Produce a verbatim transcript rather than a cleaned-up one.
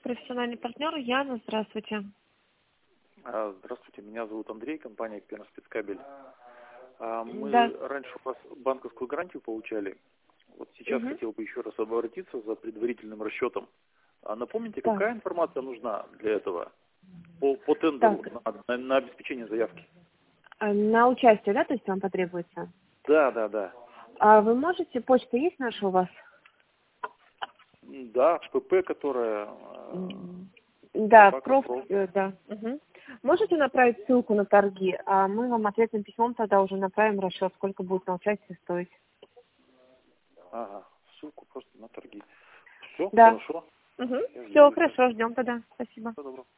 профессиональный партнер Яна. Здравствуйте. А, Здравствуйте, меня зовут Андрей, компания Пермспецкабель. А, Мы Да. раньше у вас банковскую гарантию получали. Вот сейчас Угу. хотел бы еще раз обратиться за предварительным расчетом. А напомните, Так. какая информация нужна для этого по, по тендеру Так. на, на- на обеспечение заявки? А, На участие, да, то есть вам потребуется? Да, да, да. А вы можете, почта есть наша у вас? М, Да, ПП, которая... э, М, Да, собака проф, про- э, да. Мгм. Можете направить ссылку на торги, а мы вам ответным письмом тогда уже направим расчет, сколько будет на участие стоить. Ага, ссылку просто на торги. Все, Да. хорошо. Угу. Я Все, сделаю. хорошо, ждем тогда. Спасибо. Всего доброго.